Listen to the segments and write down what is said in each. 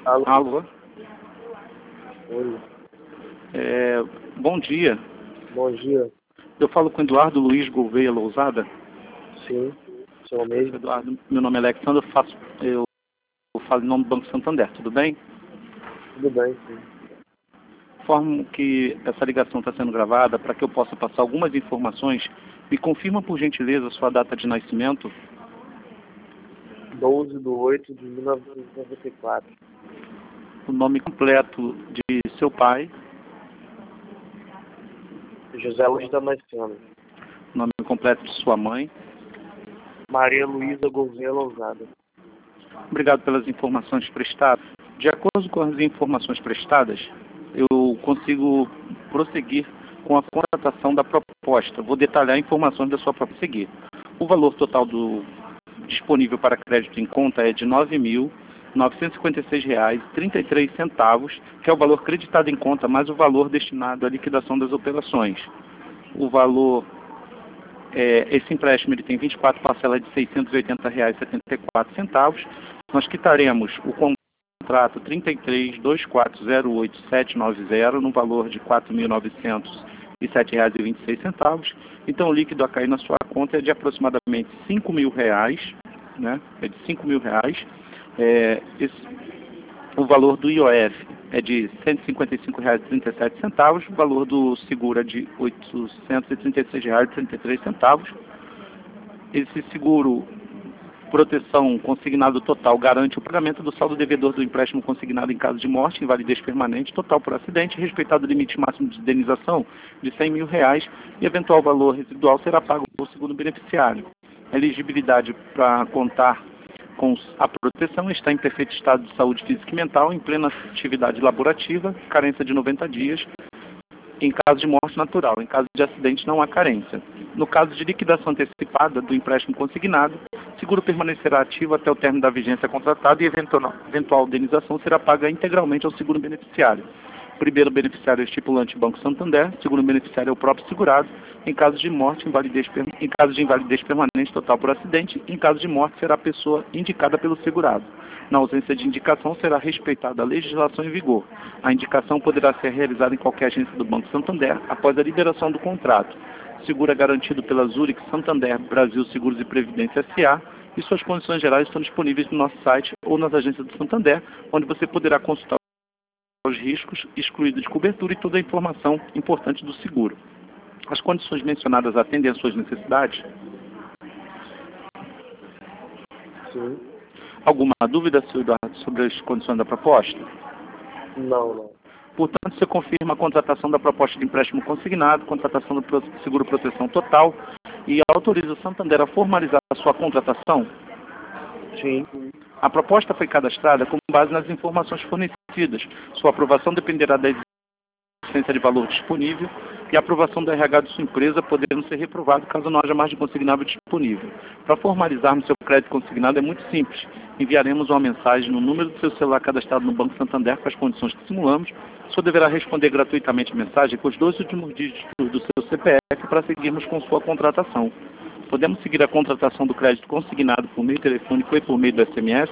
Alô? Alô? Oi. Bom dia. Bom dia. Eu falo com Eduardo Luiz Gouveia Lousada. Sim, sou mesmo. Eduardo, meu nome é Alexandre, eu falo em nome do Banco Santander, tudo bem? Tudo bem, sim. Informo que essa ligação está sendo gravada para que eu possa passar algumas informações. Me confirma, por gentileza, sua data de nascimento. 12/8/1994. O nome completo de seu pai. José Luiz Damasceno. O nome completo de sua mãe. Maria Luísa Gouveia Lousada. Obrigado pelas informações prestadas. De acordo com as informações prestadas, eu consigo prosseguir com a contratação da proposta. Vou detalhar informações da sua proposta a seguir. O valor total disponível para crédito em conta é de R$ 9.956,33, que é o valor creditado em conta, mais o valor destinado à liquidação das operações. O valor, esse empréstimo ele tem 24 parcelas de R$ 680,74. Nós quitaremos o contrato 33.2408.790 no valor de R$ 4.907,26. Então o líquido a cair na sua conta é de aproximadamente R$ 5.000, né? É de R$ 5.000. O valor do IOF é de R$ 155,37, o valor do seguro é de R$ 836,33. Esse seguro proteção consignado total garante o pagamento do saldo devedor do empréstimo consignado em caso de morte, invalidez permanente, total por acidente, respeitado o limite máximo de indenização de R$ 100.000 e eventual valor residual será pago por segundo beneficiário. A elegibilidade para contar com a proteção está em perfeito estado de saúde física e mental, em plena atividade laborativa, carência de 90 dias, em caso de morte natural. Em caso de acidente, não há carência. No caso de liquidação antecipada do empréstimo consignado, o seguro permanecerá ativo até o término da vigência contratada e eventual indenização será paga integralmente ao seguro beneficiário. Primeiro beneficiário é o estipulante Banco Santander, segundo beneficiário é o próprio segurado. Em caso de morte, em caso de invalidez permanente total por acidente, em caso de morte será a pessoa indicada pelo segurado. Na ausência de indicação, será respeitada a legislação em vigor. A indicação poderá ser realizada em qualquer agência do Banco Santander após a liberação do contrato. O seguro é garantido pela Zurich Santander Brasil Seguros e Previdência S.A. e suas condições gerais estão disponíveis no nosso site ou nas agências do Santander, onde você poderá consultar os riscos excluídos de cobertura e toda a informação importante do seguro. As condições mencionadas atendem às suas necessidades? Sim. Alguma dúvida, Sr. Eduardo, sobre as condições da proposta? Não. Portanto, você confirma a contratação da proposta de empréstimo consignado, contratação do seguro proteção total e autoriza o Santander a formalizar a sua contratação? Sim. A proposta foi cadastrada com base nas informações fornecidas. Sua aprovação dependerá da existência de valor disponível e a aprovação do RH de sua empresa, podendo ser reprovado caso não haja margem consignável disponível. Para formalizarmos seu crédito consignado é muito simples. Enviaremos uma mensagem no número do seu celular cadastrado no Banco Santander com as condições que simulamos. O senhor deverá responder gratuitamente a mensagem com os 2 últimos dígitos do seu CPF para seguirmos com sua contratação. Podemos seguir a contratação do crédito consignado por meio telefônico e por meio do SMS?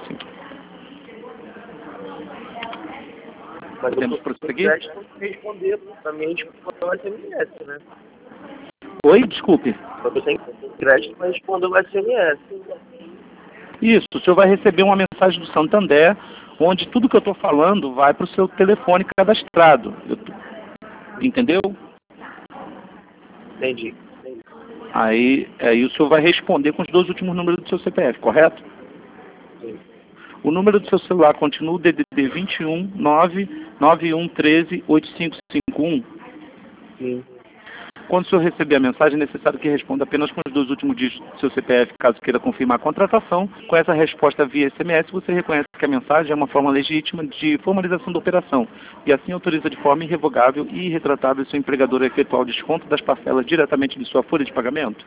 Mas podemos prosseguir? O crédito responder para mim responder o SMS, né? Oi, desculpe. Eu tenho crédito para responder o SMS. Isso, o senhor vai receber uma mensagem do Santander, onde tudo que eu estou falando vai para o seu telefone cadastrado. Entendeu? Entendi. Aí o senhor vai responder com os 2 últimos números do seu CPF, correto? Sim. O número do seu celular continua o DDD 21 991 13 8551? Sim. Quando o senhor receber a mensagem, é necessário que responda apenas com os 2 últimos dígitos do seu CPF, caso queira confirmar a contratação. Com essa resposta via SMS, você reconhece que a mensagem é uma forma legítima de formalização da operação e assim autoriza de forma irrevogável e irretratável seu empregador a efetuar o desconto das parcelas diretamente de sua folha de pagamento?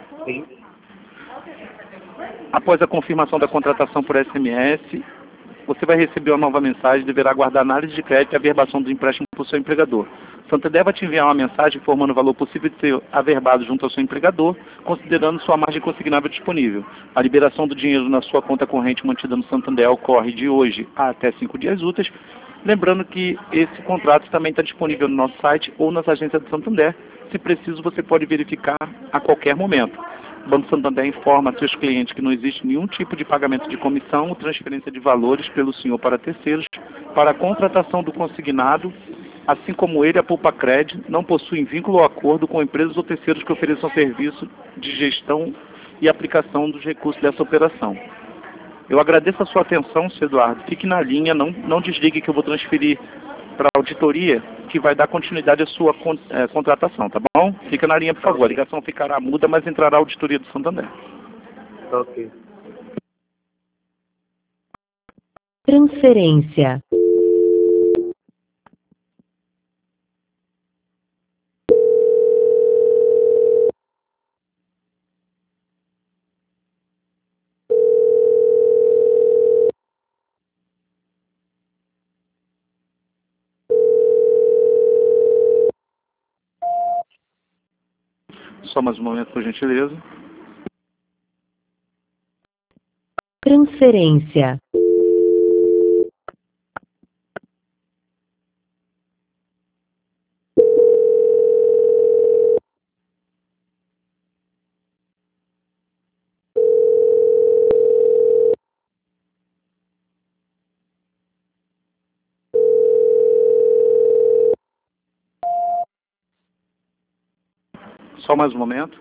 Sim. Após a confirmação da contratação por SMS, você vai receber uma nova mensagem e deverá aguardar análise de crédito e averbação do empréstimo por seu empregador. Santander vai te enviar uma mensagem informando o valor possível de ser averbado junto ao seu empregador, considerando sua margem consignável disponível. A liberação do dinheiro na sua conta corrente mantida no Santander ocorre de hoje a até 5 dias úteis. Lembrando que esse contrato também está disponível no nosso site ou nas agências do Santander. Se preciso, você pode verificar a qualquer momento. O Banco Santander informa a seus clientes que não existe nenhum tipo de pagamento de comissão ou transferência de valores pelo senhor para terceiros para a contratação do consignado, assim como ele, a Poupa-Cred, não possuem vínculo ou acordo com empresas ou terceiros que ofereçam serviço de gestão e aplicação dos recursos dessa operação. Eu agradeço a sua atenção, Sr. Eduardo. Fique na linha, não desligue que eu vou transferir para a auditoria, que vai dar continuidade à sua contratação, tá bom? Fica na linha, por favor. A ligação ficará muda, mas entrará a auditoria do Santander. Ok. Transferência. Só mais um momento, por gentileza. Transferência. Só mais um momento.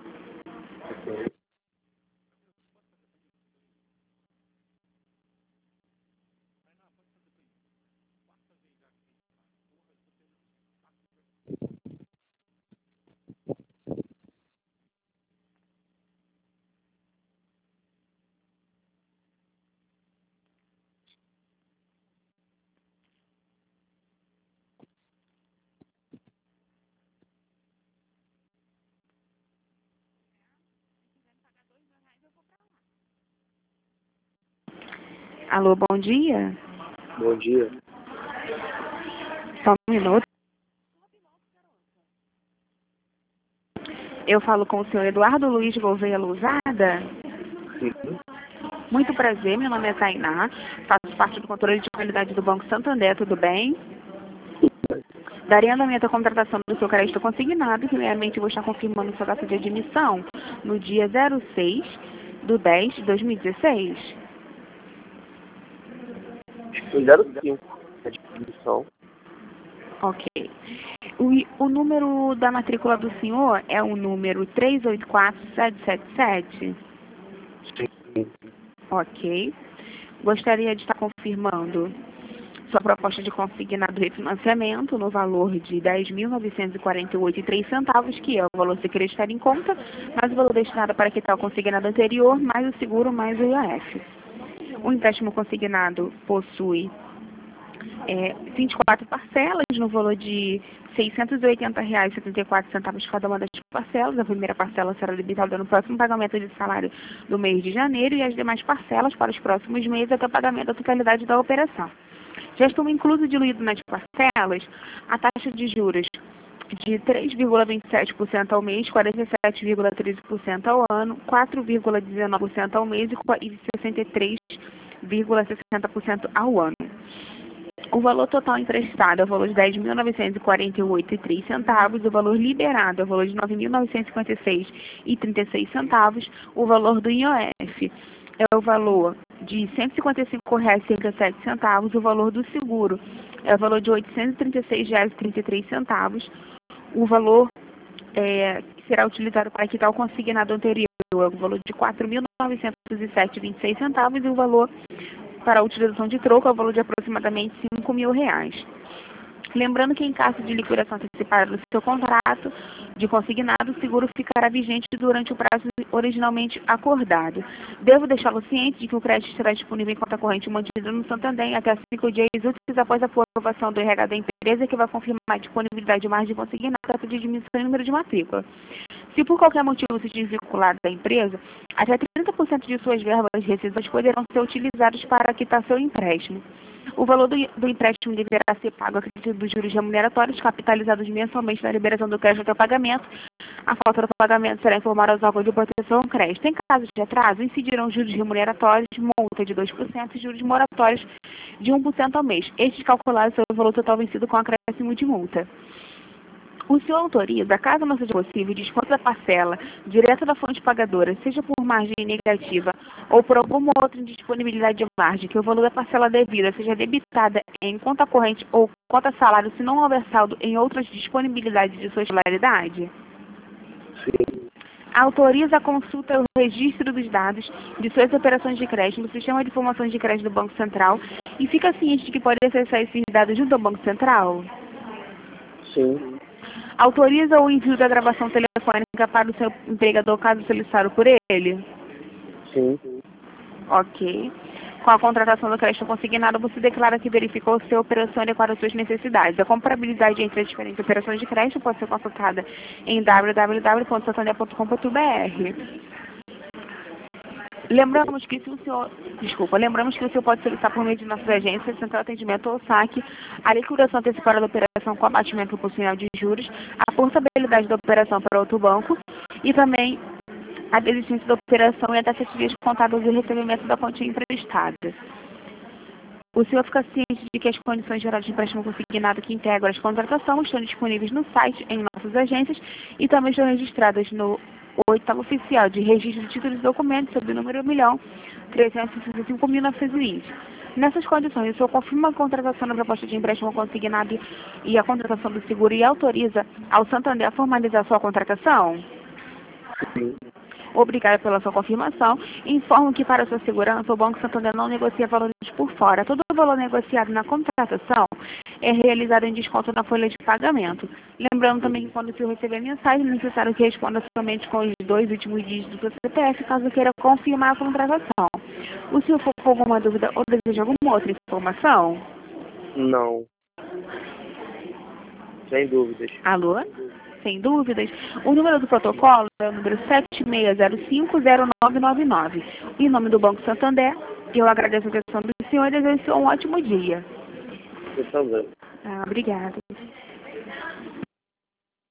Alô, bom dia. Bom dia. Só um minuto. Eu falo com o senhor Eduardo Luiz Gouveia Lousada. Sim. Muito prazer, meu nome é Tainá. Faço parte do controle de qualidade do Banco Santander, tudo bem? Daria andamento à contratação do seu crédito consignado, primeiramente vou estar confirmando sua data de admissão no dia 06/10/2016. Foi 05 a admissão. Ok. O número da matrícula do senhor é o número 384777? Sim. Ok. Gostaria de estar confirmando sua proposta de consignado refinanciamento no valor de R$ 10.948,03, que é o valor que você queria estar em conta, mais o valor destinado para quitar o consignado anterior, mais o seguro, mais o IOF. O empréstimo consignado possui 24 parcelas no valor de R$ 680,74 cada uma das parcelas. A primeira parcela será debitada no próximo pagamento de salário do mês de janeiro e as demais parcelas para os próximos meses até o pagamento da totalidade da operação. Já estão incluso diluído nas parcelas a taxa de juros de 3,27% ao mês, 47,13% ao ano, 4,19% ao mês e 63,60% ao ano. O valor total emprestado é o valor de R$ 10.948,03, o valor liberado é o valor de R$ 9.956,36, o valor do IOF é o valor de R$ 155,37, o valor do seguro é o valor de R$ 836,33, o valor que será utilizado para quitar o consignado anterior é o valor de R$ 4.907,26 e o valor para a utilização de troco é o valor de aproximadamente R$ 5.000. Lembrando que em caso de liquidação antecipada do seu contrato de consignado, o seguro ficará vigente durante o prazo originalmente acordado. Devo deixá-lo ciente de que o crédito será disponível em conta corrente mantida no Santander até 5 dias úteis após a aprovação do RH da empresa, que vai confirmar a disponibilidade de margem consignada, data de admissão e número de matrícula. Se por qualquer motivo se desvincular da empresa, até 30% de suas verbas rescisórias poderão ser utilizadas para quitar seu empréstimo. O valor do empréstimo deverá ser pago a título dos juros remuneratórios, capitalizados mensalmente na liberação do crédito até o pagamento. A falta do pagamento será informada aos órgãos de proteção ao crédito. Em caso de atraso, incidirão juros remuneratórios, multa de 2% e juros moratórios de 1% ao mês. Estes calculados sobre o valor total vencido com acréscimo de multa. O senhor autoriza, caso não seja possível, desconto da parcela direto da fonte pagadora, seja por margem negativa ou por alguma outra indisponibilidade de margem, que o valor da parcela devida seja debitada em conta corrente ou conta salário, se não houver saldo em outras disponibilidades de sua titularidade? Sim. Autoriza a consulta e o registro dos dados de suas operações de crédito no Sistema de Informações de Crédito do Banco Central e fica ciente de que pode acessar esses dados junto ao Banco Central? Sim. Autoriza o envio da gravação telefônica para o seu empregador, caso solicitado por ele? Sim. Ok. Com a contratação do crédito consignado, você declara que verificou se a operação adequada às suas necessidades. A comparabilidade entre as diferentes operações de crédito pode ser consultada em www.santander.com.br. Lembramos que o senhor pode solicitar por meio de nossas agências, Central Atendimento ou SAC, a liquidação antecipada da operação com abatimento proporcional de juros, a portabilidade da operação para outro banco e também a desistência da operação e até 7 dias contábeis do recebimento da quantia emprestada. O senhor fica ciente de que as condições gerais de empréstimo consignado que integram as contratações estão disponíveis no site, em nossas agências e também estão registradas no Oitavo Oficial de Registro de Títulos e Documentos sob o número 1.365.920. Nessas condições, o senhor confirma a contratação da proposta de empréstimo consignado e a contratação do seguro e autoriza ao Santander a formalizar sua contratação? Sim. Obrigada pela sua confirmação. Informo que, para sua segurança, o Banco Santander não negocia valores por fora. Todo o valor negociado na contratação é realizado em desconto na folha de pagamento. Lembrando também que, quando o senhor receber a mensagem, é necessário que responda somente com os 2 últimos dígitos do seu CPF, caso queira confirmar a contratação. O senhor ficou com alguma dúvida ou deseja alguma outra informação? Não. Sem dúvidas. Alô? Sem dúvidas. O número do protocolo é o número 76050999. Em nome do Banco Santander, eu agradeço a atenção do senhor e desejo um ótimo dia. Por favor. Obrigada.